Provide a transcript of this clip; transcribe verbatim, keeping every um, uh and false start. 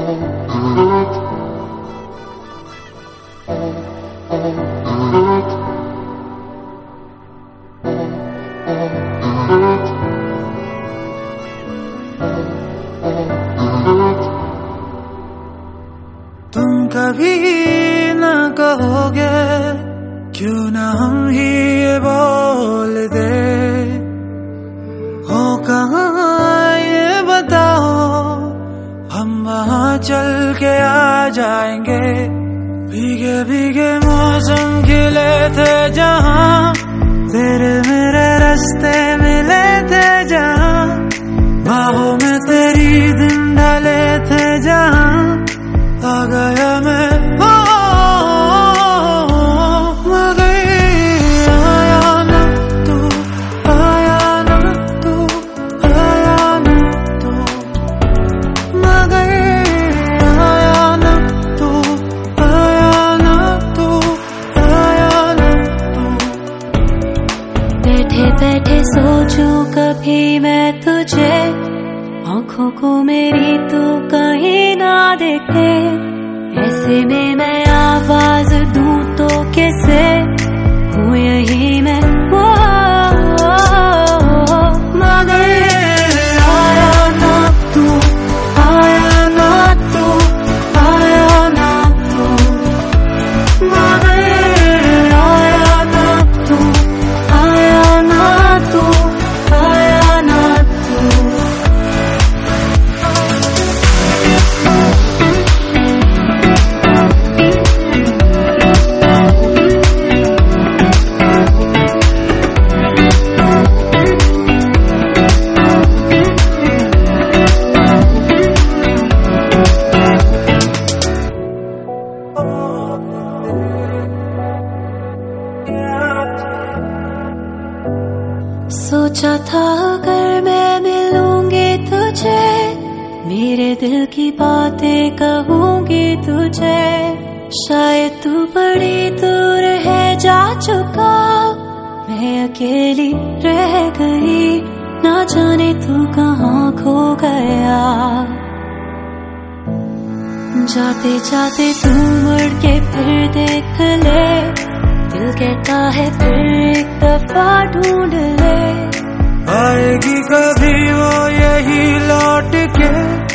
तुम कभी ना कहोगे क्यों ना हम ही ये बोल दे, हो कहाँ ये बताओ, हम वहाँ चल के आ जाएंगे। भीगे भीगे मौसम खिले थे जहाँ, तेरे मेरे रास्ते मिले थे जहाँ, बाहों में तेरी दिन ढले थे जहाँ, आ गया मैं हो, आ गई। आया ना तू, आया ना तू, आया ना तू, आ गई। आया ना तू, आया ना तू, आया ना तू। बैठे बैठे सोचूं कभी मैं तुझे, आँखों को मेरी तू कहीं ना देखे, ऐसे में मैं आवाज दूं तो कैसे, हूँ यही मैं वो मगर आया ना तू, आया ना तू, आया ना तू, मगर आया ना तू, आया ना तू, आया ना तू। सोचा था अगर मैं मिलूंगी तुझे, मेरे दिल की बातें कहूंगी तुझे, शायद तू बड़ी दूर है जा चुका, मैं अकेली रह गई, ना जाने तू कहाँ खो गया। जाते जाते तू मुड़ के फिर देख ले, दिल कहता है फिर एक दफा ढूंढ ले, आएगी कभी वो यही लौट के।